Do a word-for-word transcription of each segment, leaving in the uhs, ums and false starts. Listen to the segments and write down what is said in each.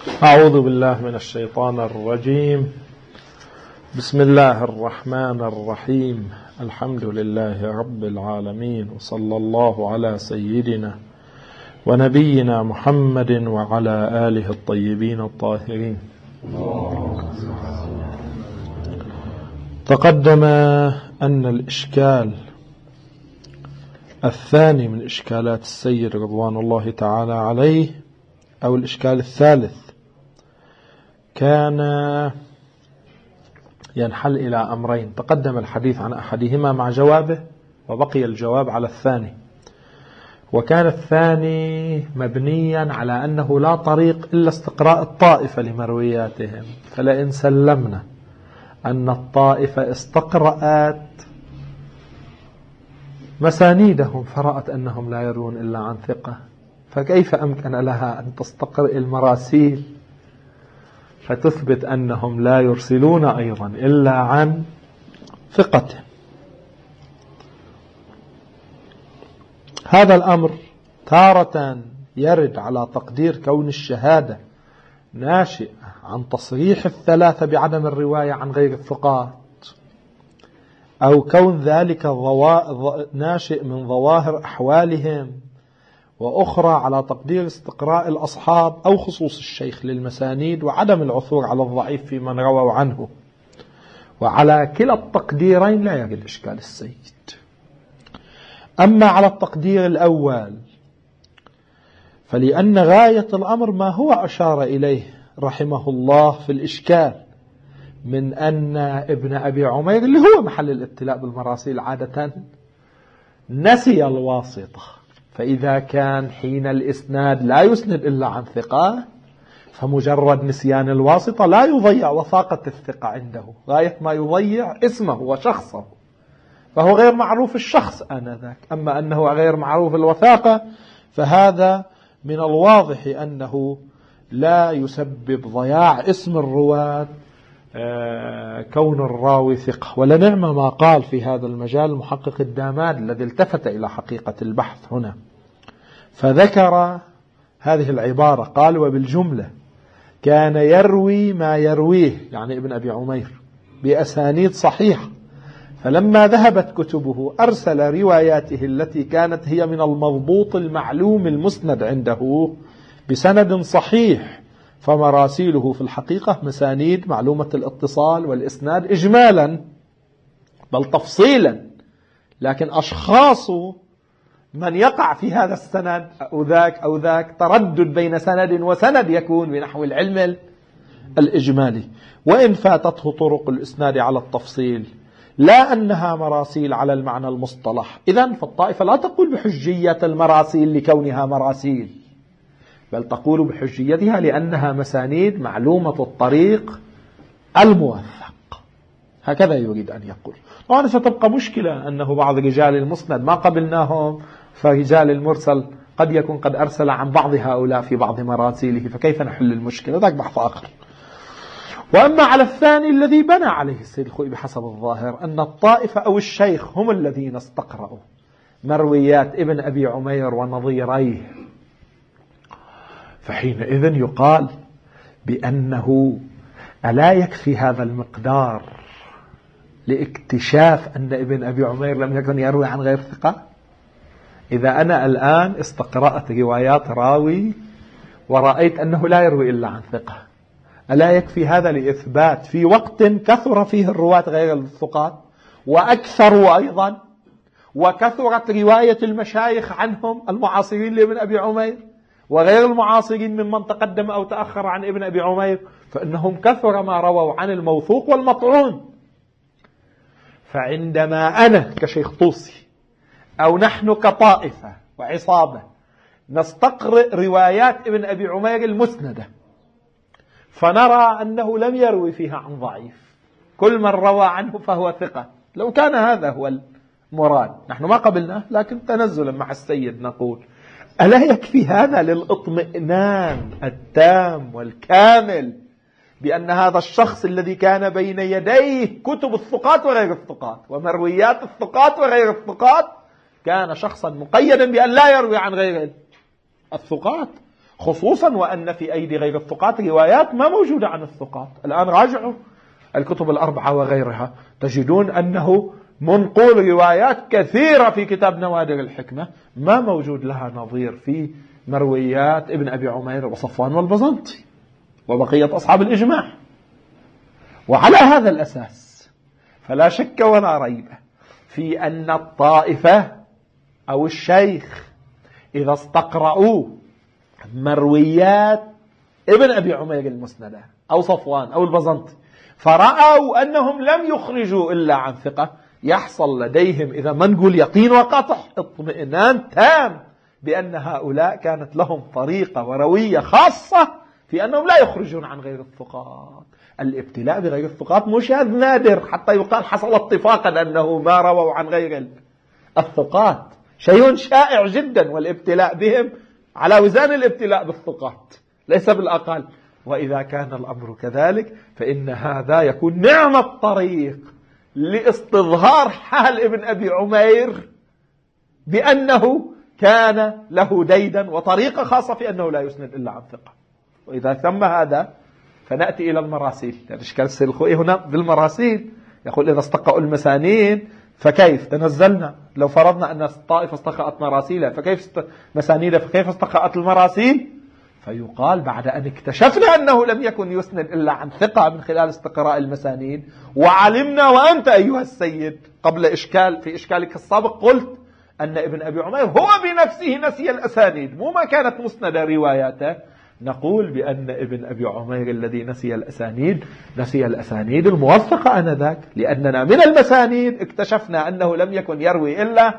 أعوذ بالله من الشيطان الرجيم. بسم الله الرحمن الرحيم. الحمد لله رب العالمين، وصلى الله على سيدنا ونبينا محمد وعلى آله الطيبين الطاهرين. تقدم أن الإشكال الثاني من إشكالات السيد رضوان الله تعالى عليه، أو الإشكال الثالث، كان ينحل إلى أمرين. تقدم الحديث عن أحدهما مع جوابه، وبقي الجواب على الثاني. وكان الثاني مبنيا على أنه لا طريق إلا استقراء الطائفة لمروياتهم. فلئن سلمنا أن الطائفة استقرأت مسانيدهم فرأت أنهم لا يروون إلا عن ثقة، فكيف أمكن لها أن تستقرئ المراسيل فتثبت أنهم لا يرسلون أيضا إلا عن ثقة؟ هذا الأمر تارة يرد على تقدير كون الشهادة ناشئة عن تصريح الثلاثة بعدم الرواية عن غير الثقات، أو كون ذلك ناشئ من ظواهر أحوالهم، وأخرى على تقدير استقراء الأصحاب أو خصوص الشيخ للمسانيد وعدم العثور على الضعيف في من رووا عنه. وعلى كلا التقديرين لا يجد إشكال السيد. أما على التقدير الأول فلأن غاية الأمر ما هو أشار إليه رحمه الله في الإشكال من أن ابن أبي عمير اللي هو محل الابتلاء بالمراسيل عادة نسي الواسطة، فإذا كان حين الإسناد لا يسند إلا عن ثقة فمجرد نسيان الواسطة لا يضيع وثاقة الثقة عنده، غاية ما يضيع اسمه وشخصه، فهو غير معروف الشخص آنذاك. أما أنه غير معروف الوثاقة فهذا من الواضح أنه لا يسبب ضياع اسم الرواة كون الراوي ثقة. ولنعم ما قال في هذا المجال المحقق الداماد الذي التفت إلى حقيقة البحث هنا، فذكر هذه العبارة، قال: وبالجملة كان يروي ما يرويه، يعني ابن أبي عمير، بأسانيد صحيحة، فلما ذهبت كتبه أرسل رواياته التي كانت هي من المضبوط المعلوم المسند عنده بسند صحيح، فمراسيله في الحقيقة مسانيد معلومة الاتصال والإسناد إجمالا بل تفصيلا، لكن أشخاص من يقع في هذا السند أو ذاك أو ذاك تردد بين سند وسند يكون بنحو العلم الإجمالي، وإن فاتته طرق الإسناد على التفصيل، لا أنها مراسيل على المعنى المصطلح. إذن فالطائفة لا تقول بحجية المراسيل لكونها مراسيل، بل تقول بحجيتها لأنها مسانيد معلومة الطريق الموثق. هكذا يريد أن يقول. طبعا ستبقى مشكلة أنه بعض رجال المسند ما قبلناهم، فرجال المرسل قد يكون قد أرسل عن بعض هؤلاء في بعض مراسيله، فكيف نحل المشكلة؟ ذاك بحث آخر. وأما على الثاني الذي بنى عليه السيد الخوئي بحسب الظاهر أن الطائفة أو الشيخ هم الذين استقرأوا مرويات ابن أبي عمير ونظيريه، فحينئذ يقال بأنه ألا يكفي هذا المقدار لاكتشاف أن ابن أبي عمير لم يكن يروي عن غير ثقة؟ إذا أنا الآن استقرأت روايات راوي ورأيت أنه لا يروي إلا عن ثقة، ألا يكفي هذا لإثبات في وقت كثر فيه الرواة غير الثقات وأكثروا أيضا، وكثرت رواية المشايخ عنهم المعاصرين لابن أبي عمير وغير المعاصرين ممن تقدم أو تأخر عن ابن أبي عمير، فإنهم كثر ما رووا عن الموثوق والمطعون. فعندما أنا كشيخ طوسي أو نحن كطائفة وعصابة نستقرئ روايات ابن أبي عمير المسندة فنرى أنه لم يروي فيها عن ضعيف، كل من روى عنه فهو ثقة، لو كان هذا هو المراد، نحن ما قبلناه، لكن تنزلا مع السيد نقول ألا يكفي هذا للإطمئنان التام والكامل بأن هذا الشخص الذي كان بين يديه كتب الثقات وغير الثقات ومرويات الثقات وغير الثقات كان شخصا مقيدا بأن لا يروي عن غير الثقات، خصوصا وأن في أيدي غير الثقات روايات ما موجودة عن الثقات. الآن راجعوا الكتب الأربعة وغيرها تجدون أنه منقول روايات كثيرة في كتاب نوادر الحكمة ما موجود لها نظير في مرويات ابن أبي عمير وصفوان والبزنطي وبقية أصحاب الإجماع. وعلى هذا الأساس فلا شك ولا ريب في أن الطائفة أو الشيخ إذا استقرأوا مرويات ابن أبي عمير المسندة أو صفوان أو البزنطي فرأوا أنهم لم يخرجوا إلا عن ثقة، يحصل لديهم إذا ما نقول يقين وقطع اطمئنان تام بأن هؤلاء كانت لهم طريقة وروية خاصة في أنهم لا يخرجون عن غير الثقات. الابتلاء بغير الثقات مش هذا نادر حتى يقال حصل اتفاقا أنه ما رووا عن غير الثقات، شيء شائع جدا، والابتلاء بهم على وزان الابتلاء بالثقات ليس بالأقل. وإذا كان الأمر كذلك فإن هذا يكون نعم الطريق لاستظهار حال ابن أبي عمير بأنه كان له ديدا وطريقة خاصة في أنه لا يسند إلا عن ثقة. وإذا تم هذا فنأتي إلى المراسيل. يعني إشكال السيد الخوئي هنا بالمراسيل يقول إذا استقأوا المسانيد فكيف تنزلنا، لو فرضنا أن الطائفة استقأت مراسيلها فكيف است... مسانيدها فكيف استقأت المراسيل؟ فيقال بعد أن اكتشفنا أنه لم يكن يسند إلا عن ثقة من خلال استقراء المسانيد، وعلمنا وأنت أيها السيد قبل إشكال في إشكالك السابق قلت أن ابن أبي عمير هو بنفسه نسي الأسانيد مو ما كانت مسندة رواياته، نقول بأن ابن أبي عمير الذي نسي الأسانيد نسي الأسانيد الموثقة آنذاك، لأننا من المسانيد اكتشفنا أنه لم يكن يروي إلا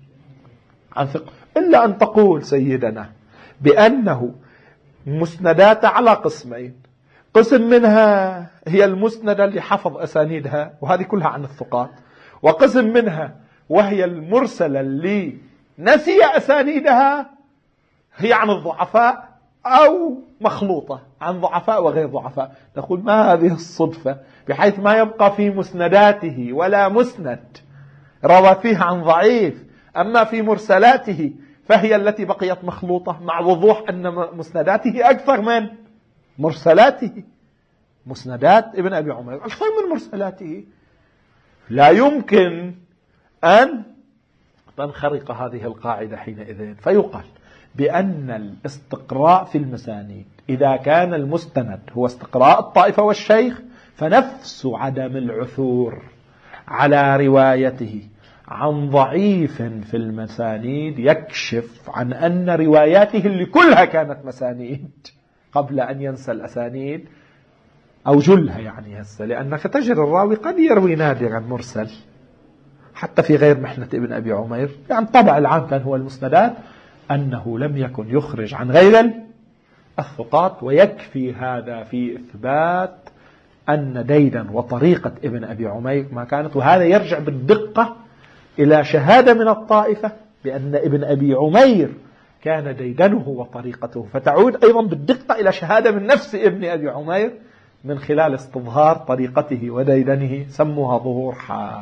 عن ثقة. إلا أن تقول سيدنا بأنه مسندات على قسمين، قسم منها هي المسندة اللي حفظ أسانيدها وهذه كلها عن الثقات، وقسم منها وهي المرسلة اللي نسي أسانيدها هي عن الضعفاء أو مخلوطة عن ضعفاء وغير ضعفاء. نقول ما هذه الصدفة بحيث ما يبقى في مسنداته ولا مسند روى فيها عن ضعيف، أما في مرسلاته فهي التي بقيت مخلوطة، مع وضوح أن مسنداته أكثر من مرسلاته. مسندات ابن أبي عمير أكثر من مرسلاته. لا يمكن أن تنخرق هذه القاعدة حينئذ. فيقال بأن الاستقراء في المسانيد إذا كان المستند هو استقراء الطائفة والشيخ فنفس عدم العثور على روايته عن ضعيف في المسانيد يكشف عن أن رواياته اللي كلها كانت مسانيد قبل أن ينسى الأسانيد أو جلها. يعني هسه لأنك تجد الراوي قد يروي نادرا مرسل حتى في غير محنة ابن أبي عمير، يعني طبع العام كان هو المسندات أنه لم يكن يخرج عن غير الثقات، ويكفي هذا في إثبات أن ديدا وطريقة ابن أبي عمير ما كانت. وهذا يرجع بالدقة إلى شهادة من الطائفة بأن ابن أبي عمير كان ديدنه وطريقته، فتعود أيضا بالدقة إلى شهادة من نفس ابن أبي عمير من خلال استظهار طريقته وديدنه، سموها ظهور حال.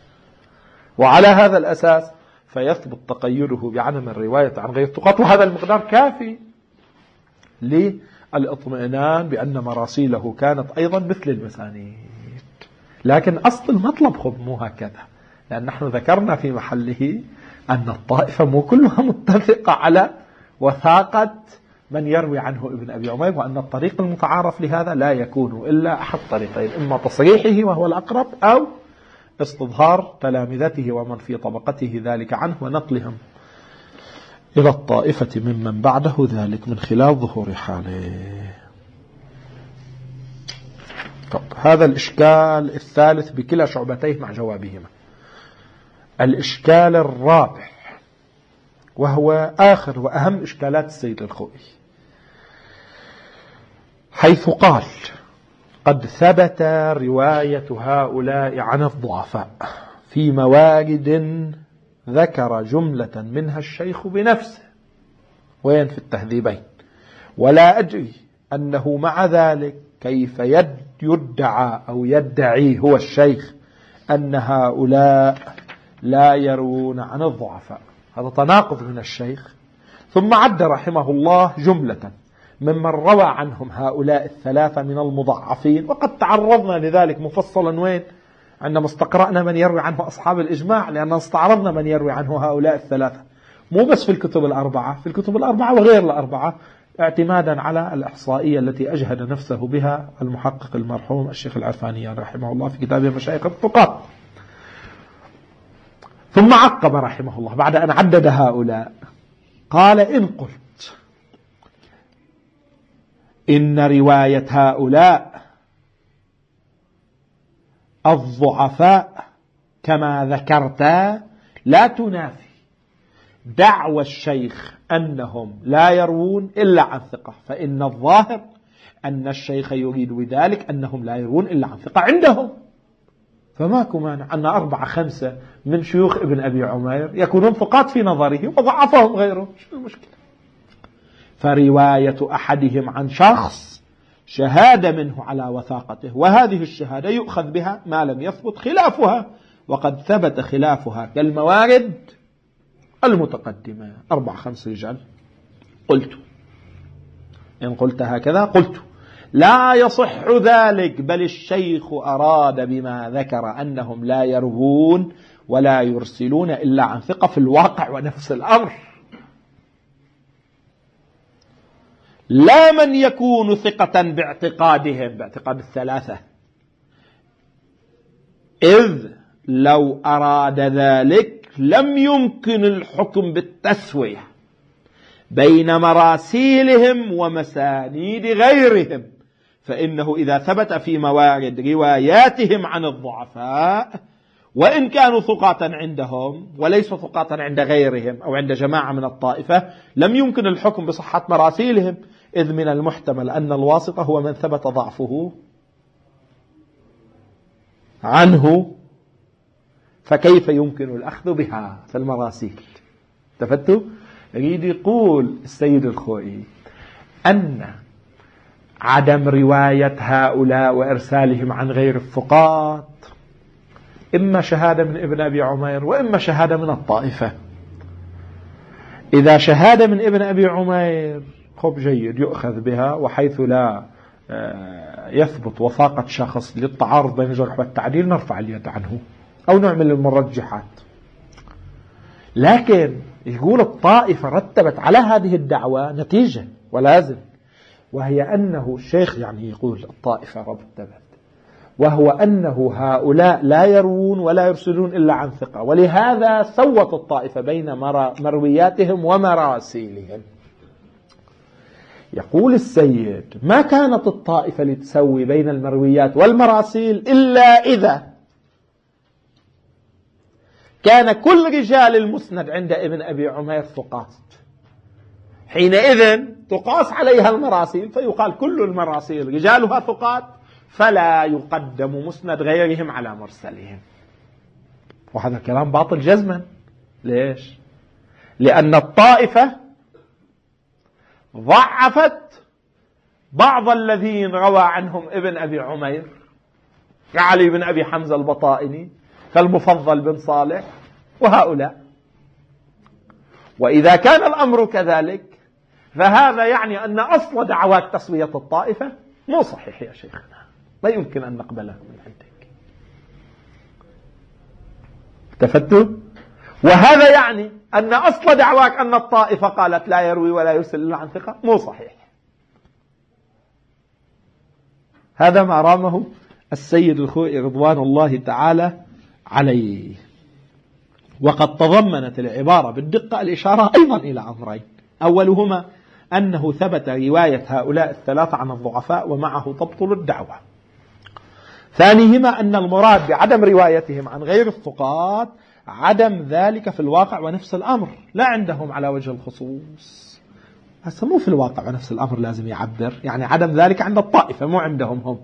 وعلى هذا الأساس فيثبت تقيده بعدم الرواية عن غير الثقات، وهذا المقدار كافي للاطمئنان بأن مراسيله كانت أيضا مثل المسانيد. لكن أصل المطلب خذ مو هكذا، لأن نحن ذكرنا في محله أن الطائفة مو كلها متفقة على وثاقة من يروي عنه ابن أبي عمير، وأن الطريق المتعارف لهذا لا يكون إلا أحد طريقين، إما تصريحه وهو الأقرب أو استظهار تلامذته ومن في طبقته ذلك عنه ونقلهم إلى الطائفة ممن بعده ذلك من خلال ظهور حاله. طب هذا الإشكال الثالث بكلا شعبتيه مع جوابهما. الإشكال الرابع وهو آخر وأهم إشكالات السيد الخوئي، حيث قال قد ثبت رواية هؤلاء عن الضعفاء في موارد ذكر جملة منها الشيخ بنفسه وين في التهذيبين، ولا أدري أنه مع ذلك كيف يدعى أو يدعي هو الشيخ أن هؤلاء لا يروون عن الضعفاء. هذا تناقض من الشيخ. ثم عد رحمه الله جملة ممن روى عنهم هؤلاء الثلاثة من المضعفين، وقد تعرضنا لذلك مفصلا وين؟ عندما استقرأنا من يروي عنه أصحاب الإجماع، لأننا استعرضنا من يروي عنه هؤلاء الثلاثة مو بس في الكتب الأربعة، في الكتب الأربعة وغير الأربعة، اعتمادا على الإحصائية التي أجهد نفسه بها المحقق المرحوم الشيخ العرفاني رحمه الله في كتابه مشايخ الثقات. ثم عقب رحمه الله بعد أن عدد هؤلاء قال: إن قلت إن رواية هؤلاء الضعفاء كما ذكرت لا تنافي دعوى الشيخ أنهم لا يروون إلا عن ثقة، فإن الظاهر أن الشيخ يريد بذلك أنهم لا يروون إلا عن ثقة عندهم. فماكو مانع أن أربعة خمسة من شيوخ ابن أبي عمير يكونون ثقات في نظره وضعفهم غيره، شو المشكلة؟ فرواية أحدهم عن شخص شهادة منه على وثاقته، وهذه الشهادة يؤخذ بها ما لم يثبت خلافها، وقد ثبت خلافها كالموارد المتقدمة. أربع خمس رجال. قلت إن قلت هكذا قلت لا يصح ذلك، بل الشيخ أراد بما ذكر أنهم لا يروون ولا يرسلون إلا عن ثقة في الواقع ونفس الأمر، لا من يكون ثقة باعتقادهم، باعتقاد الثلاثة، إذ لو أراد ذلك لم يمكن الحكم بالتسوية بين مراسيلهم ومسانيد غيرهم، فإنه إذا ثبت في موارد رواياتهم عن الضعفاء وإن كانوا ثقاتا عندهم وليسوا ثقاتا عند غيرهم أو عند جماعة من الطائفة، لم يمكن الحكم بصحة مراسيلهم، إذ من المحتمل أن الواسطة هو من ثبت ضعفه عنه، فكيف يمكن الأخذ بها في المراسيل؟ تفتوا؟ يريد يقول السيد الخوئي أن عدم رواية هؤلاء وإرسالهم عن غير الثقات إما شهادة من ابن أبي عمير وإما شهادة من الطائفة. إذا شهادة من ابن أبي عمير خب جيد يؤخذ بها، وحيث لا يثبت وثاقة شخص للتعارض بين الجرح والتعديل نرفع اليد عنه أو نعمل المرجحات. لكن يقول الطائفة رتبت على هذه الدعوة نتيجة ولازم، وهي أنه الشيخ يعني يقول الطائفة رتبت، وهو أنه هؤلاء لا يروون ولا يرسلون إلا عن ثقة، ولهذا سوت الطائفة بين مروياتهم ومراسيلهم. يقول السيد ما كانت الطائفة لتسوي بين المرويات والمراسيل إلا إذا كان كل رجال المسند عند ابن أبي عمير ثقات، حينئذ تقاس عليها المراسيل فيقال كل المراسيل رجالها ثقات، فلا يقدم مسند غيرهم على مرسلهم. وهذا كلام باطل جزما. ليش؟ لأن الطائفة ضعفت بعض الذين روى عنهم ابن أبي عمير كعلي بن أبي حمزة البطائني كالمفضل بن صالح وهؤلاء. وإذا كان الأمر كذلك فهذا يعني أن أصل دعوات تسوية الطائفة مو صحيح يا شيخنا، لا يمكن أن نقبله من عندك. تفتوا؟ وهذا يعني أن أصل دعواك أن الطائفة قالت لا يروي ولا يرسل إلا عن ثقة مو صحيح. هذا ما رامه السيد الخوئي رضوان الله تعالى عليه. وقد تضمنت العبارة بالدقة الإشارة أيضا إلى أمرين: أولهما أنه ثبت رواية هؤلاء الثلاثة عن الضعفاء ومعه تبطل الدعوة. ثانيهما أن المراد بعدم روايتهم عن غير الثقات عدم ذلك في الواقع ونفس الأمر، لا عندهم على وجه الخصوص. هسه مو في الواقع ونفس الأمر لازم يعبر، يعني عدم ذلك عند الطائفة مو عندهم هم.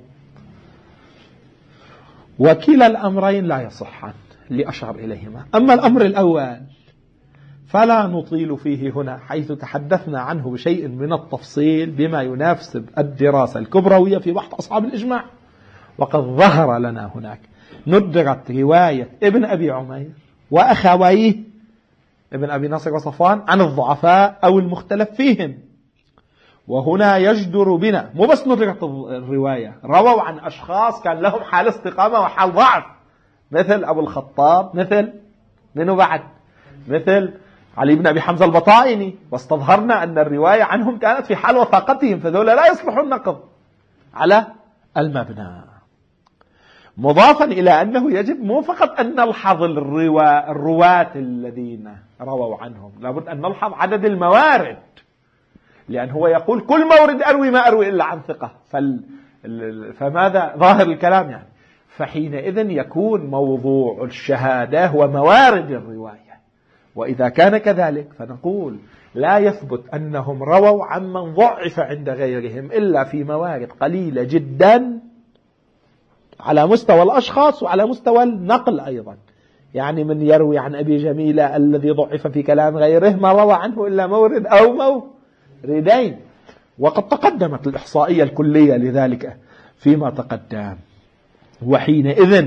وكلا الأمرين لا يصحان اللي أشار إليهما. أما الأمر الأول فلا نطيل فيه هنا، حيث تحدثنا عنه بشيء من التفصيل بما يناسب الدراسة الكبروية في بحث أصحاب الإجماع. وقد ظهر لنا هناك ندرت رواية ابن أبي عمير وأخويه ابن أبي نصر وصفوان عن الضعفاء أو المختلف فيهم. وهنا يجدر بنا مو بس ندرة الرواية، رووا عن أشخاص كان لهم حال استقامة وحال ضعف، مثل أبو الخطاب، مثل منه بعد مثل علي بن أبي حمزة البطائني، واستظهرنا أن الرواية عنهم كانت في حال وثاقتهم، فذولا لا يصلح النقض على المبنى. مضافا إلى أنه يجب مو فقط أن نلحظ الرواة الذين رووا عنهم، لابد أن نلحظ عدد الموارد، لأن هو يقول كل مورد أروي ما أروي إلا عن ثقة، فال... فماذا ظاهر الكلام يعني؟ فحينئذ يكون موضوع الشهادة هو موارد الرواية. وإذا كان كذلك فنقول لا يثبت أنهم رووا عمن ضعف عند غيرهم إلا في موارد قليلة جدا على مستوى الأشخاص وعلى مستوى النقل أيضا. يعني من يروي عن أبي جميلة الذي ضعف في كلام غيره ما روى عنه إلا مورد أو موردين، وقد تقدمت الإحصائية الكلية لذلك فيما تقدم. وحينئذ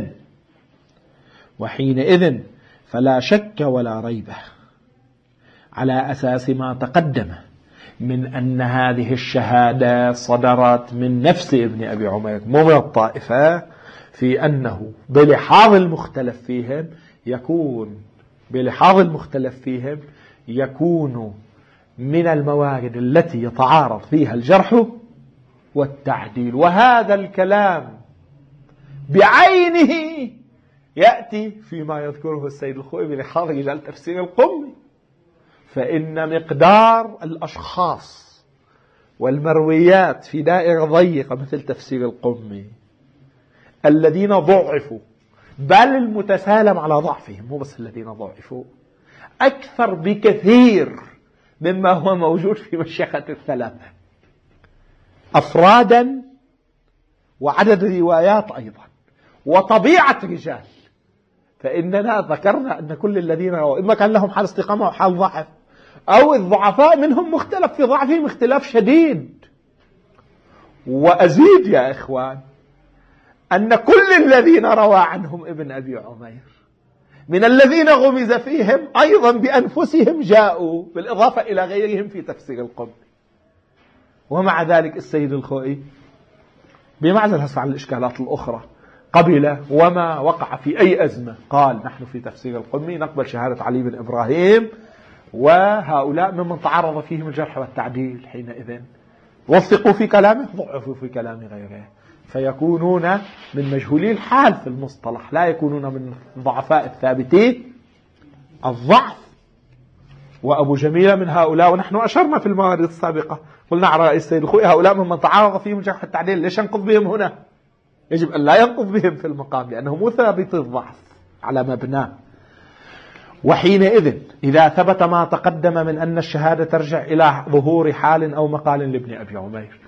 وحينئذ فلا شك ولا ريب على أساس ما تقدم من أن هذه الشهادة صدرت من نفس ابن أبي عمير مو من الطائفة، في أنه بلحاظ المختلف فيهم يكون بلحاظ المختلف فيهم يكون من الموارد التي يتعارض فيها الجرح والتعديل. وهذا الكلام بعينه يأتي فيما يذكره السيد الخوئي بلحاظ رجال تفسير القمي، فإن مقدار الأشخاص والمرويات في دائرة ضيقة مثل تفسير القمي الذين ضعفوا، بل المتسالم على ضعفهم مو بس الذين ضعفوا، أكثر بكثير مما هو موجود في مشيخة الثلاثة أفرادا وعدد روايات أيضا وطبيعة رجال. فإننا ذكرنا أن كل الذين روا إما كان لهم حال استقامة وحال ضعف، أو الضعفاء منهم مختلف في ضعفهم اختلاف شديد. وأزيد يا إخوان أن كل الذين روى عنهم ابن أبي عمير من الذين غمز فيهم أيضا بأنفسهم جاءوا بالإضافة إلى غيرهم في تفسير القمي. ومع ذلك السيد الخوئي بمعزل هسه عن الإشكالات الأخرى قبل وما وقع في أي أزمة قال نحن في تفسير القمي نقبل شهادة علي بن إبراهيم، وهؤلاء ممن تعرض فيهم الجرح والتعديل حينئذ وثقوا في كلامه ضعفوا في كلام غيره، فيكونون من مجهولي الحال في المصطلح، لا يكونون من ضعفاء الثابتين الضعف. وأبو جميلة من هؤلاء، ونحن أشرنا في الموارد السابقة قلنا على رأي السيد الخوئي هؤلاء ممن تعرض فيهم الجرح والتعديل، ليش ينقض بهم هنا؟ يجب أن لا ينقض بهم في المقام لأنهم مو ثابت الضعف على مبناه. وحينئذ إذا ثبت ما تقدم من أن الشهادة ترجع إلى ظهور حال أو مقال لابن أبي عمير،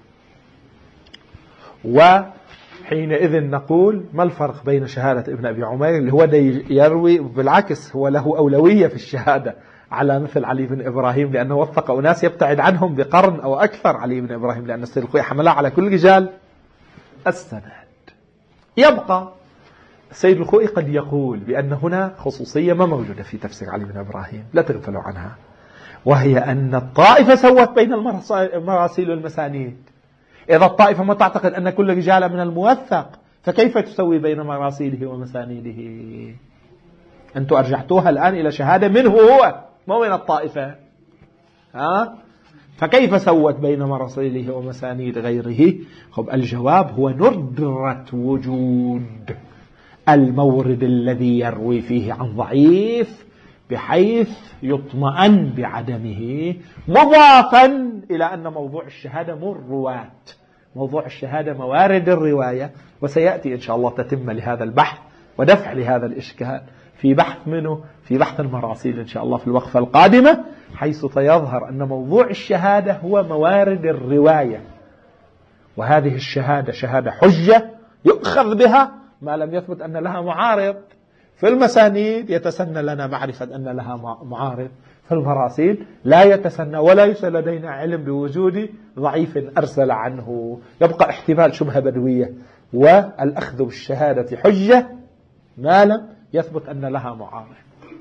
وحينئذ نقول ما الفرق بين شهادة ابن أبي عمير اللي هو يروي بالعكس هو له أولوية في الشهادة على مثل علي بن إبراهيم لأنه وثق أناس يبتعد عنهم بقرن أو أكثر علي بن إبراهيم، لأن السيد الخوئي حملها على كل رجال السند. يبقى السيد الخوئي قد يقول بأن هنا خصوصية ما موجودة في تفسير علي بن إبراهيم لا تغفلوا عنها، وهي أن الطائفة سوت بين المراسيل والمسانيد. إذا الطائفة ما تعتقد أن كل رجال من الموثق فكيف تسوي بين مراسيله ومسانيده؟ أنتم أرجعتوها الآن إلى شهادة منه هو مو من الطائفة، ها؟ فكيف سوت بين مراسيله ومسانيد غيره؟ خب الجواب هو ندرة وجود المورد الذي يروي فيه عن ضعيف بحيث يطمئن بعدمه، مضافا إلى أن موضوع الشهادة مو الرواة، موضوع الشهادة موارد الرواية. وسيأتي إن شاء الله تتم لهذا البحث ودفع لهذا الإشكال في بحث منه في بحث المراسيل إن شاء الله في الوقفة القادمة، حيث سيظهر أن موضوع الشهادة هو موارد الرواية، وهذه الشهادة شهادة حجة يؤخذ بها ما لم يثبت أن لها معارض. في المسانيد يتسنى لنا معرفة أن لها معارض، في المراسيل لا يتسنى ولا يوجد لدينا علم بوجود ضعيف أرسل عنه، يبقى احتمال شبهة بدوية، والأخذ بالشهادة حجة ما لم يثبت أن لها معارض.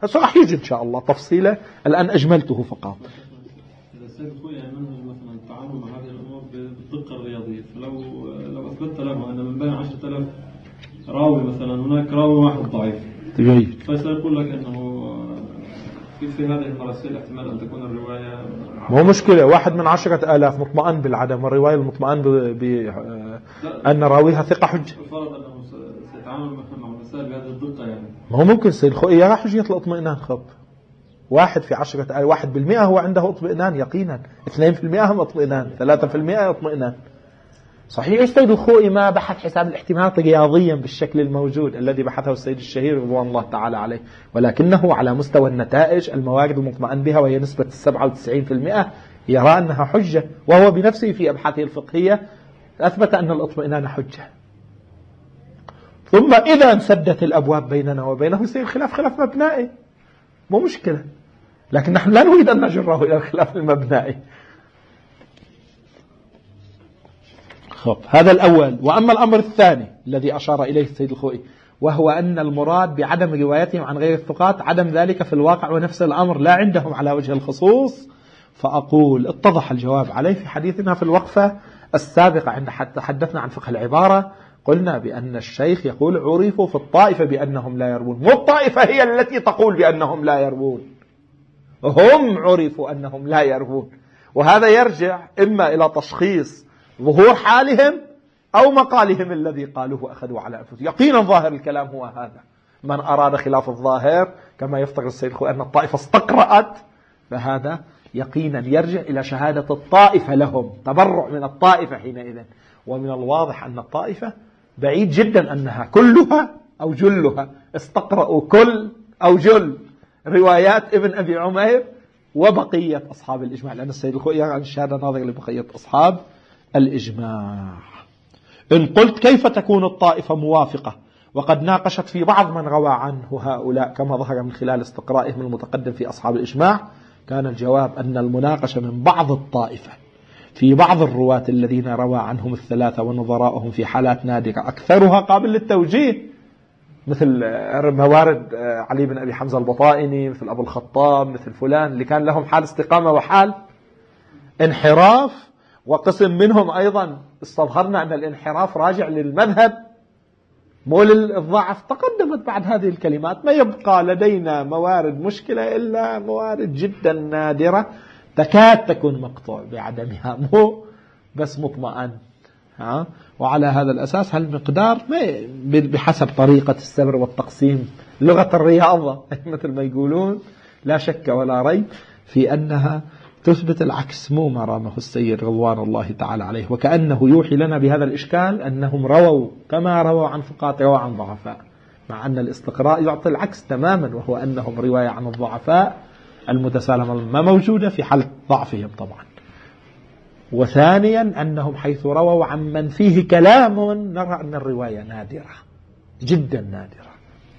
هسه راح يجي إن شاء الله تفصيله، الآن أجملته فقط. إذا السيد الخوئي منهج مثلا التعامل مع هذه الأمور بالدقة الرياضية، فلو لو أثبتت له أن من بين عشرة آلاف راوي مثلا هناك راوي واحد ضعيف، جيد، فسيقول لك أنه في هذه المراسيل احتمال أن تكون الرواية مو مشكلة. واحد من عشرة آلاف مطمئن بالعدم، والرواية المطمئن بأن راويها ثقة حجة. الفرض أنه سيتعامل مع المسائل بهذه الدقة يعني. ما هو ممكن سيد الخوئي يرى حجية الاطمئنان. خب واحد في عشرة آلاف، واحد بالمئة هو عنده اطمئنان يقينا، اثنين في المئة هم اطمئنان، ثلاثة في المئة اطمئنان. صحيح السيد الخوئي ما بحث حساب الاحتمالات رياضيا بالشكل الموجود الذي بحثه السيد الشهير رضوان الله تعالى عليه، ولكنه على مستوى النتائج الموارد المطمئن بها وهي نسبة السبعة وتسعين في المئة يرى أنها حجة، وهو بنفسه في أبحاثه الفقهية أثبت أن الاطمئنان حجة. ثم إذا انسدت الأبواب بيننا وبينه يصير الخلاف خلاف مبنائي، مو مشكلة، لكن نحن لا نريد أن نجره إلى الخلاف المبنائي. خب هذا الأول. وأما الأمر الثاني الذي أشار إليه السيد الخوئي، وهو أن المراد بعدم روايتهم عن غير الثقات عدم ذلك في الواقع ونفس الأمر لا عندهم على وجه الخصوص، فأقول اتضح الجواب عليه في حديثنا في الوقفة السابقة عند حتى حدثنا عن فقه العبارة. قلنا بأن الشيخ يقول عرفوا في الطائفة بأنهم لا يروون، مو الطائفة هي التي تقول بأنهم لا يروون، هم عرفوا أنهم لا يروون. وهذا يرجع إما إلى تشخيص ظهور حالهم أو مقالهم الذي قالوه أخذوا على أنفسهم. يقينا ظاهر الكلام هو هذا. من أراد خلاف الظاهر كما يفترض السيد الخوئي أن الطائفة استقرأت، فهذا يقينا يرجع إلى شهادة الطائفة لهم، تبرع من الطائفة حينئذ. ومن الواضح أن الطائفة بعيد جدا أنها كلها أو جلها استقرأوا كل أو جل روايات ابن أبي عمير وبقية أصحاب الإجماع، لأن السيد الخوئي يرى أن الشهادة ناظرة لبقية أصحاب الإجماع. إن قلت كيف تكون الطائفة موافقة وقد ناقشت في بعض من روى عنه هؤلاء كما ظهر من خلال استقرائهم المتقدم في أصحاب الإجماع، كان الجواب أن المناقشة من بعض الطائفة في بعض الرواة الذين روى عنهم الثلاثة ونظرائهم في حالات نادرة أكثرها قابل للتوجيه، مثل موارد علي بن أبي حمزة البطائني، مثل أبو الخطاب، مثل فلان اللي كان لهم حال استقامة وحال انحراف. وقسم منهم أيضا استظهرنا أن الانحراف راجع للمذهب مو للضعف. تقدمت بعد هذه الكلمات، ما يبقى لدينا موارد مشكلة إلا موارد جدا نادرة تكاد تكون مقطوع بعدمها، مو بس مطمئن. ها؟ وعلى هذا الأساس هالمقدار بحسب طريقة السبر والتقسيم لغة الرياضة مثل ما يقولون، لا شك ولا ريب في أنها تثبت العكس، مو ما رامه السيد رضوان الله تعالى عليه. وكأنه يوحي لنا بهذا الإشكال أنهم رووا كما رووا عن ثقات رووا عن ضعفاء، مع أن الاستقراء يعطي العكس تماما، وهو أنهم رواية عن الضعفاء المتسالمة ما موجودة في حالة ضعفهم طبعا. وثانيا أنهم حيث رووا عن من فيه كلام نرى أن الرواية نادرة جدا نادرة.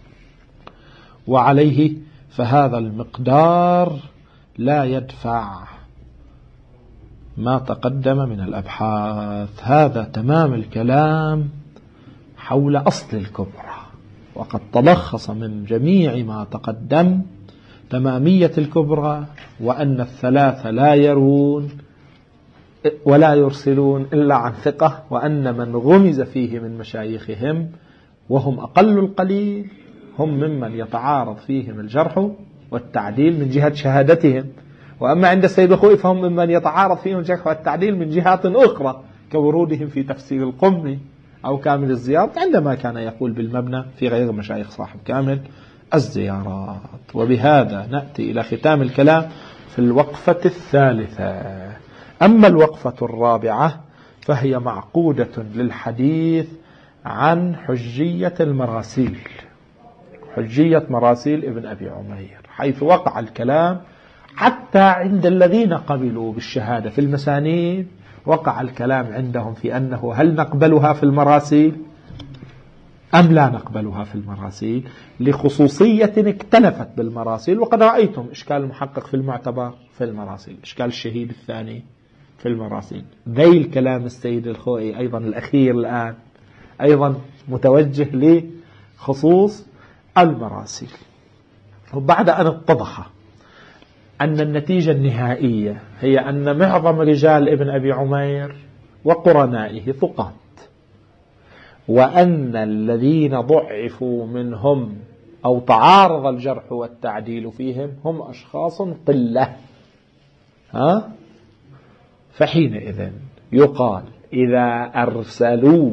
وعليه فهذا المقدار لا يدفع ما تقدم من الأبحاث. هذا تمام الكلام حول أصل الكبرى، وقد تلخص من جميع ما تقدم تمامية الكبرى، وأن الثلاثة لا يرون ولا يرسلون إلا عن ثقة، وأن من غمز فيه من مشايخهم وهم أقل القليل هم ممن يتعارض فيهم الجرح والتعديل من جهة شهادتهم. وأما عند السيد الخوئي فهم ممن يتعارض فيهم الجرح والتعديل من جهات أخرى كورودهم في تفسير القمي أو كامل الزيارات، عندما كان يقول بالمبنى في غير مشايخ صاحب كامل الزيارات. وبهذا نأتي إلى ختام الكلام في الوقفة الثالثة. أما الوقفة الرابعة فهي معقودة للحديث عن حجية المراسيل، حجية مراسيل ابن أبي عمير، حيث وقع الكلام حتى عند الذين قبلوا بالشهادة في المسانيد، وقع الكلام عندهم في أنه هل نقبلها في المراسيل أم لا نقبلها في المراسيل، لخصوصية اكتنفت بالمراسيل. وقد رأيتم إشكال المحقق في المعتبر في المراسيل، إشكال الشهيد الثاني في المراسيل. ذيل كلام السيد الخوئي أيضا الأخير الآن أيضا متوجه لخصوص المراسيل. وبعد أن اتضح أن النتيجة النهائية هي أن معظم رجال ابن أبي عمير وقرنائه ثقات، وأن الذين ضعفوا منهم أو تعارض الجرح والتعديل فيهم هم أشخاص قلة، ها؟ فحينئذ يقال إذا أرسلوا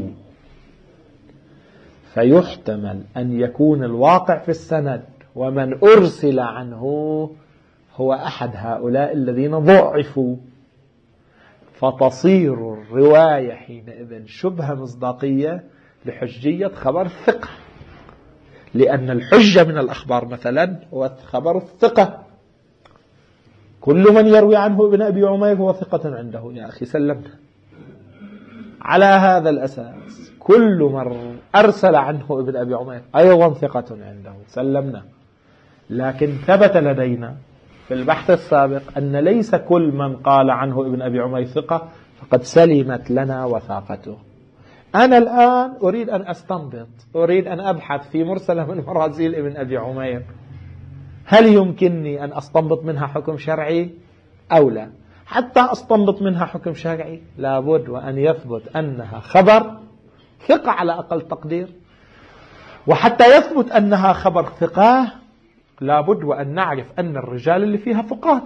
فيحتمل أن يكون الواقع في السند ومن أرسل عنه هو أحد هؤلاء الذين ضعفوا، فتصير الرواية حينئذ شبه مصداقية لحجية خبر الثقة، لأن الحجة من الأخبار مثلا هو خبر الثقة. كل من يروي عنه ابن أبي عمير هو ثقة عنده، يا أخي سلمنا. على هذا الأساس كل من أرسل عنه ابن أبي عمير أيضا ثقة عنده، سلمنا. لكن ثبت لدينا في البحث السابق أن ليس كل من قال عنه ابن أبي عمير ثقة فقد سلمت لنا وثاقته. أنا الآن أريد أن أستنبط، أريد أن أبحث في مرسلة من مراسيل ابن أبي عمير، هل يمكنني أن أستنبط منها حكم شرعي أو لا؟ حتى أستنبط منها حكم شرعي لابد وأن يثبت أنها خبر ثقة على أقل تقدير، وحتى يثبت أنها خبر ثقة لابد وأن نعرف أن الرجال اللي فيها ثقات.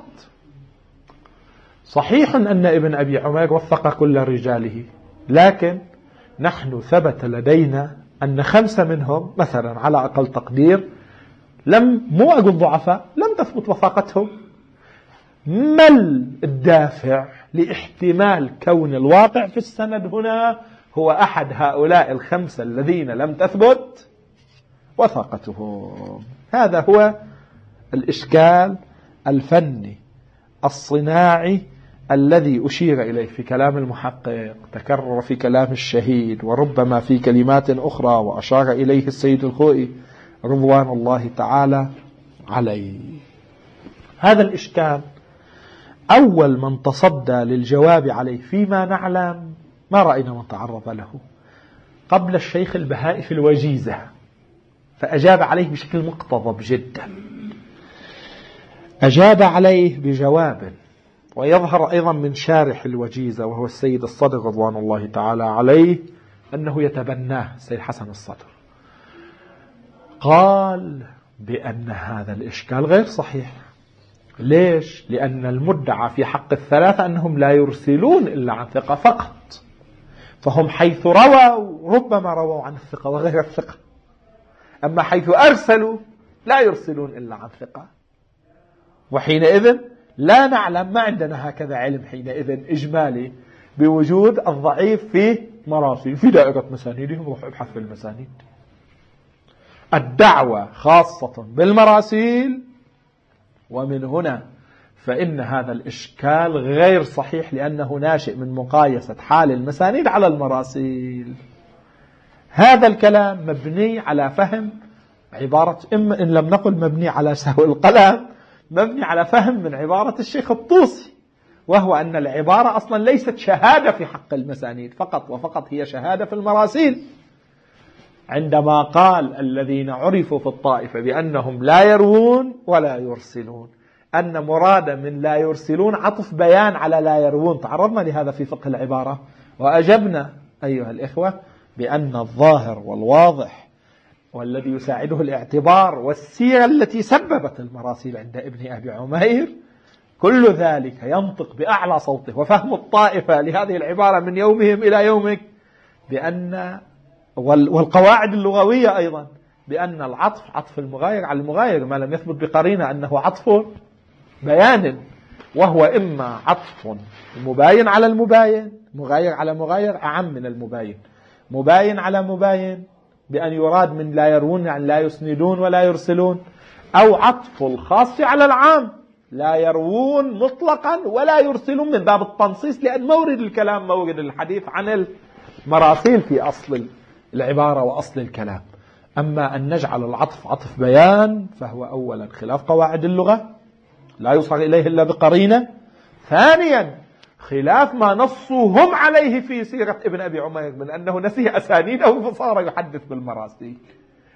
صحيح أن ابن أبي عمير وثق كل رجاله، لكن نحن ثبت لدينا أن خمسة منهم مثلا على أقل تقدير لم مو أقول ضعفاء، لم تثبت وثاقتهم. ما الدافع لاحتمال كون الواقع في السند هنا هو أحد هؤلاء الخمسة الذين لم تثبت وثاقتهم؟ هذا هو الإشكال الفني الصناعي الذي أشير إليه في كلام المحقق، تكرر في كلام الشهيد، وربما في كلمات أخرى، وأشار إليه السيد الخوئي رضوان الله تعالى عليه. هذا الإشكال أول من تصدى للجواب عليه فيما نعلم ما رأينا من تعرض له قبل الشيخ البهائي في الوجيزة، فأجاب عليه بشكل مقتضب جدا. أجاب عليه بجواب ويظهر أيضا من شارح الوجيزة وهو السيد الصدر رضوان الله تعالى عليه أنه يتبناه السيد حسن الصدر. قال بأن هذا الإشكال غير صحيح. ليش؟ لأن المدعى في حق الثلاثة أنهم لا يرسلون إلا عن ثقة فقط، فهم حيث رووا ربما رووا عن الثقة وغير الثقة، أما حيث أرسلوا لا يرسلون إلا عن ثقة. وحينئذ لا نعلم، ما عندنا هكذا علم حينئذ إجمالي بوجود الضعيف في مراسيل في دائرة مسانيدهم. روح ابحث في المسانيد. الدعوة خاصة بالمراسيل، ومن هنا فإن هذا الإشكال غير صحيح لأنه ناشئ من مقايسة حال المسانيد على المراسيل. هذا الكلام مبني على فهم عبارة، إما إن لم نقل مبني على سهو القلم، مبني على فهم من عبارة الشيخ الطوسي، وهو أن العبارة أصلا ليست شهادة في حق المسانيد فقط وفقط، هي شهادة في المراسيل. عندما قال الذين عرفوا في الطائفة بأنهم لا يروون ولا يرسلون، أن مراد من لا يرسلون عطف بيان على لا يروون. تعرضنا لهذا في فقه العبارة وأجبنا أيها الإخوة بأن الظاهر والواضح والذي يساعده الاعتبار والسيرة التي سببت المراسيل عند ابن أبي عمير كل ذلك ينطق بأعلى صوته، وفهم الطائفة لهذه العبارة من يومهم إلى يومك بأن والقواعد اللغوية أيضا بأن العطف عطف المغاير على المغاير ما لم يثبت بقرينة أنه عطف بيان، وهو إما عطف مباين على المباين، مغاير على مغاير أعم من المباين، مباين على مباين بأن يراد من لا يروون يعني لا يسندون ولا يرسلون، أو عطف الخاص على العام لا يروون مطلقا ولا يرسلون من باب التنصيص، لأن مورد الكلام مورد الحديث عن المراسيل في أصل العبارة وأصل الكلام. أما أن نجعل العطف عطف بيان فهو أولا خلاف قواعد اللغة لا يوصل إليه إلا بقرينة، ثانيا خلاف ما نصوا هم عليه في سيرة ابن أبي عمير من أنه نسي أسانيده فصار يحدث بالمراسيل،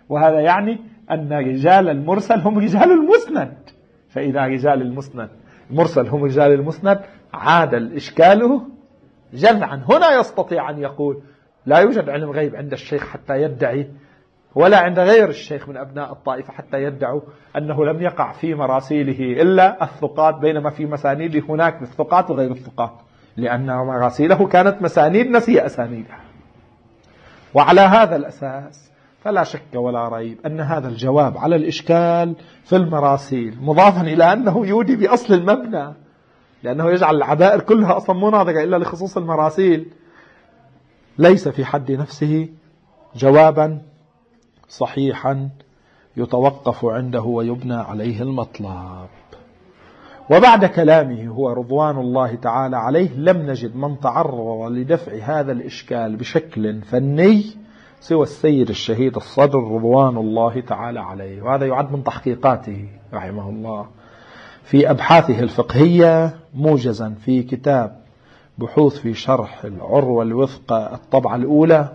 وهذا يعني أن رجال المرسل هم رجال المسند، فإذا رجال المسند المرسل هم رجال المسند عاد الإشكال جذعا. هنا يستطيع أن يقول لا يوجد علم غيب عند الشيخ حتى يدعي، ولا عند غير الشيخ من أبناء الطائفة حتى يدعوا أنه لم يقع في مراسيله إلا الثقات، بينما في مسانيده هناك الثقات وغير الثقات، لأن مراسيله كانت مسانيد نسي أسانيدها. وعلى هذا الأساس فلا شك ولا ريب أن هذا الجواب على الإشكال في المراسيل، مضافا إلى أنه يودي بأصل المبنى، لأنه يجعل العبائر كلها أصلا مناظرة إلا لخصوص المراسيل، ليس في حد نفسه جوابا صحيحا يتوقف عنده ويبنى عليه المطلب. وبعد كلامه هو رضوان الله تعالى عليه لم نجد من تعرض لدفع هذا الإشكال بشكل فني سوى السيد الشهيد الصدر رضوان الله تعالى عليه، وهذا يعد من تحقيقاته رحمه الله في أبحاثه الفقهية، موجزا في كتاب بحوث في شرح العروة الوثقى الطبعة الأولى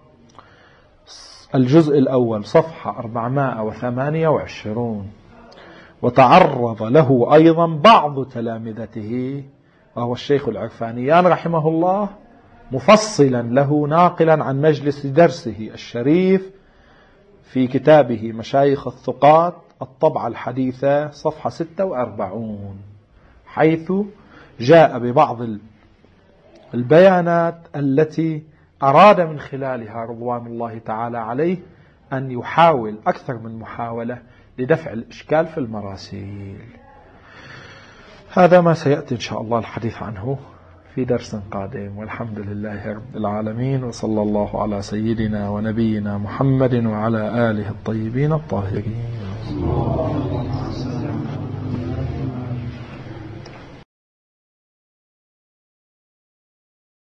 الجزء الأول صفحة أربعمائة وثمانية وعشرين. وتعرض له أيضا بعض تلامذته وهو الشيخ العرفانيان رحمه الله، مفصلا له ناقلا عن مجلس درسه الشريف في كتابه مشايخ الثقات الطبعة الحديثة صفحة ستة وأربعين، حيث جاء ببعض البيانات التي أراد من خلالها رضوان الله تعالى عليه أن يحاول أكثر من محاولة لدفع الإشكال في المراسيل. هذا ما سيأتي إن شاء الله الحديث عنه في درس قادم، والحمد لله رب العالمين، وصلى الله على سيدنا ونبينا محمد وعلى آله الطيبين الطاهرين.